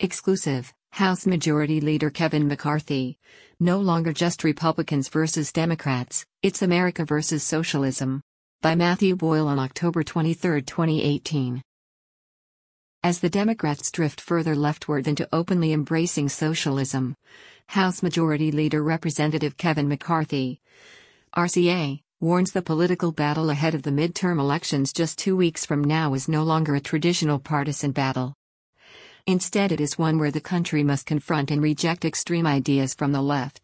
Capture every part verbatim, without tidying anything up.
Exclusive, House Majority Leader Kevin McCarthy. No longer just Republicans versus Democrats, it's America versus socialism. By Matthew Boyle on October twenty-third, twenty eighteen. As the Democrats drift further leftward into openly embracing socialism, House Majority Leader Representative Kevin McCarthy, R C A, warns the political battle ahead of the midterm elections just two weeks from now is no longer a traditional partisan battle. Instead, it is one where the country must confront and reject extreme ideas from the left.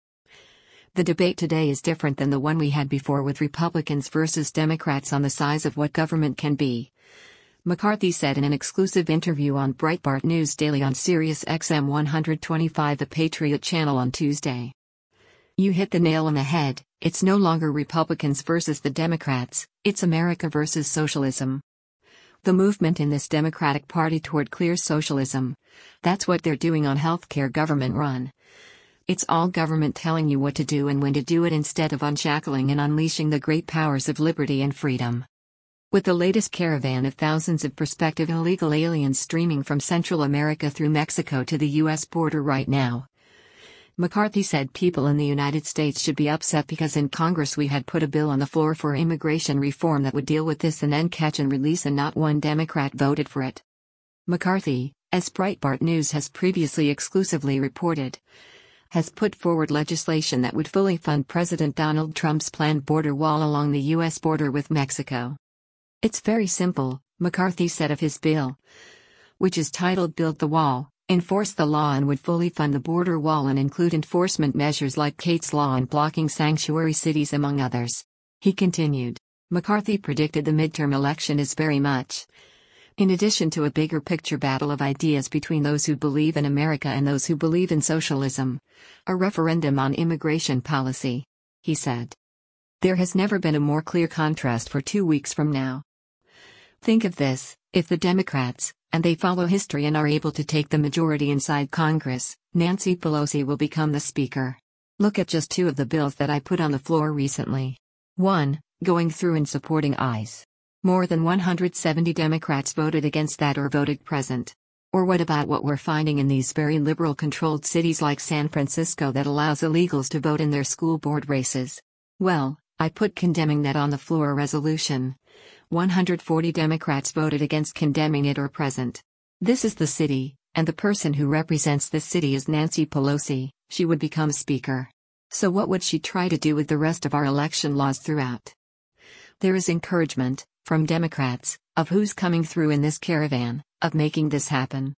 The debate today is different than the one we had before, with Republicans versus Democrats on the size of what government can be, McCarthy said in an exclusive interview on Breitbart News Daily on Sirius X M one twenty-five, the Patriot channel, on Tuesday. "You hit the nail on the head. It's no longer Republicans versus the Democrats, it's America versus socialism. The movement in this Democratic Party toward clear socialism, that's what they're doing on healthcare, government run. It's all government telling you what to do and when to do it, instead of unshackling and unleashing the great powers of liberty and freedom." With the latest caravan of thousands of prospective illegal aliens streaming from Central America through Mexico to the U S border right now, McCarthy said people in the United States should be upset because in Congress we had put a bill on the floor for immigration reform that would deal with this and then catch and release, and not one Democrat voted for it. McCarthy, as Breitbart News has previously exclusively reported, has put forward legislation that would fully fund President Donald Trump's planned border wall along the U S border with Mexico. "It's very simple," McCarthy said of his bill, which is titled Build the Wall, enforce the law, and would fully fund the border wall and include enforcement measures like Kate's Law and blocking sanctuary cities, among others. He continued. McCarthy predicted the midterm election is very much, in addition to a bigger picture battle of ideas between those who believe in America and those who believe in socialism, a referendum on immigration policy, he said. "There has never been a more clear contrast for two weeks from now. Think of this: if the Democrats, and they follow history and are able to take the majority inside Congress, Nancy Pelosi will become the Speaker. Look at just two of the bills that I put on the floor recently. One, going through and supporting ICE. More than one hundred seventy Democrats voted against that or voted present. Or what about what we're finding in these very liberal-controlled cities like San Francisco that allows illegals to vote in their school board races? Well, I put condemning that on the floor, a resolution. one hundred forty Democrats voted against condemning it or present. This is the city, and the person who represents this city is Nancy Pelosi. She would become Speaker. So what would she try to do with the rest of our election laws throughout? There is encouragement, from Democrats, of who's coming through in this caravan, of making this happen.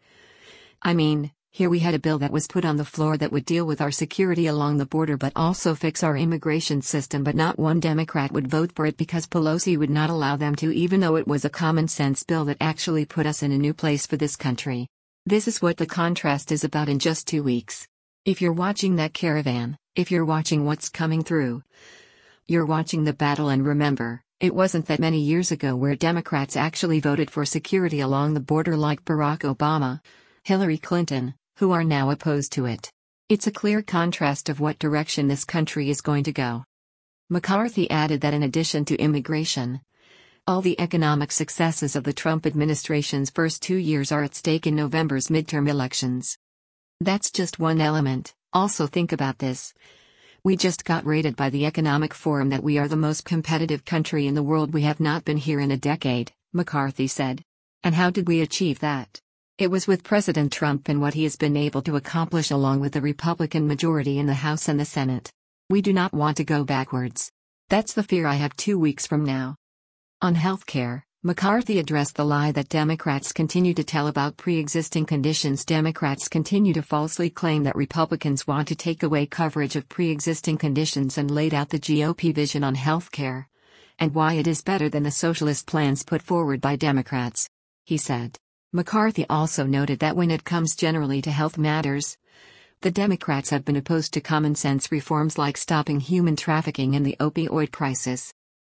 I mean, here we had a bill that was put on the floor that would deal with our security along the border but also fix our immigration system, but not one Democrat would vote for it because Pelosi would not allow them to, even though it was a common sense bill that actually put us in a new place for this country. This is what the contrast is about in just two weeks. If you're watching that caravan, if you're watching what's coming through, you're watching the battle. And remember, it wasn't that many years ago where Democrats actually voted for security along the border, like Barack Obama, Hillary Clinton, who are now opposed to it. It's a clear contrast of what direction this country is going to go. McCarthy added that in addition to immigration, all the economic successes of the Trump administration's first two years are at stake in November's midterm elections. That's just one element. Also think about this. We just got rated by the Economic Forum that we are the most competitive country in the world. We have not been here in a decade, McCarthy said. And how did we achieve that? It was with President Trump and what he has been able to accomplish along with the Republican majority in the House and the Senate. We do not want to go backwards. That's the fear I have two weeks from now. On healthcare, McCarthy addressed the lie that Democrats continue to tell about pre-existing conditions. Democrats continue to falsely claim that Republicans want to take away coverage of pre-existing conditions, and laid out the G O P vision on healthcare and why it is better than the socialist plans put forward by Democrats, he said. McCarthy also noted that when it comes generally to health matters, the Democrats have been opposed to common-sense reforms like stopping human trafficking and the opioid crisis.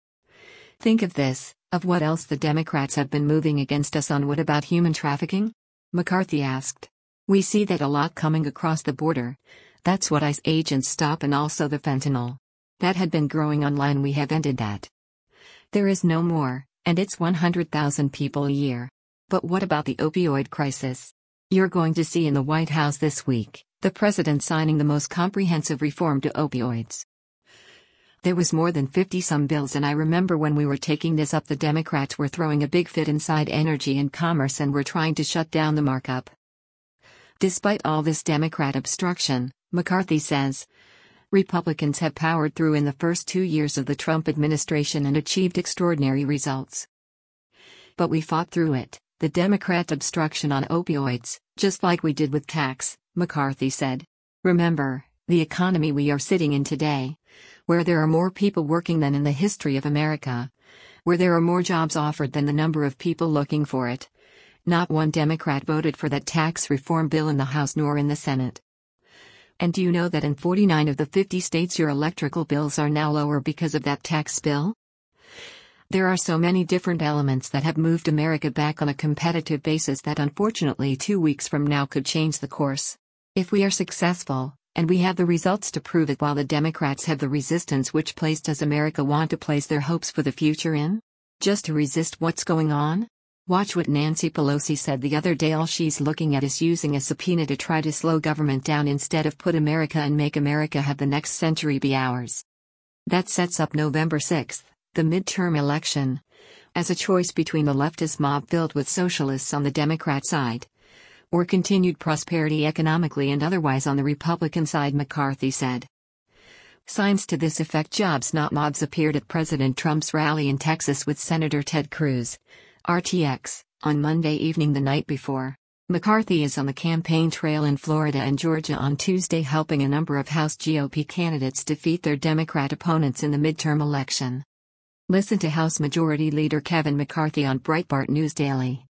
Think of this, of what else the Democrats have been moving against us on. What about human trafficking? McCarthy asked. We see that a lot coming across the border. That's what ICE agents stop, and also the fentanyl. That had been growing online. We have ended that. There is no more, and it's one hundred thousand people a year. But what about the opioid crisis? You're going to see in the White House this week, the president signing the most comprehensive reform to opioids. There was more than fifty some bills, and I remember when we were taking this up, the Democrats were throwing a big fit inside Energy and Commerce and were trying to shut down the markup. Despite all this Democrat obstruction, McCarthy says, Republicans have powered through in the first two years of the Trump administration and achieved extraordinary results. But we fought through it, the Democrat obstruction on opioids, just like we did with tax, McCarthy said. Remember, the economy we are sitting in today, where there are more people working than in the history of America, where there are more jobs offered than the number of people looking for it. Not one Democrat voted for that tax reform bill in the House nor in the Senate. And do you know that in forty-nine of the fifty states your electrical bills are now lower because of that tax bill? There are so many different elements that have moved America back on a competitive basis that unfortunately two weeks from now could change the course. If we are successful, and we have the results to prove it, while the Democrats have the resistance, which place does America want to place their hopes for the future in? Just to resist what's going on? Watch what Nancy Pelosi said the other day. All she's looking at is using a subpoena to try to slow government down instead of put America and make America have the next century be ours. That sets up November sixth. The midterm election, as a choice between the leftist mob filled with socialists on the Democrat side, or continued prosperity economically and otherwise on the Republican side, McCarthy said. Signs to this effect, jobs not mobs, appeared at President Trump's rally in Texas with Senator Ted Cruz, R T X, on Monday evening the night before. McCarthy is on the campaign trail in Florida and Georgia on Tuesday, helping a number of House G O P candidates defeat their Democrat opponents in the midterm election. Listen to House Majority Leader Kevin McCarthy on Breitbart News Daily.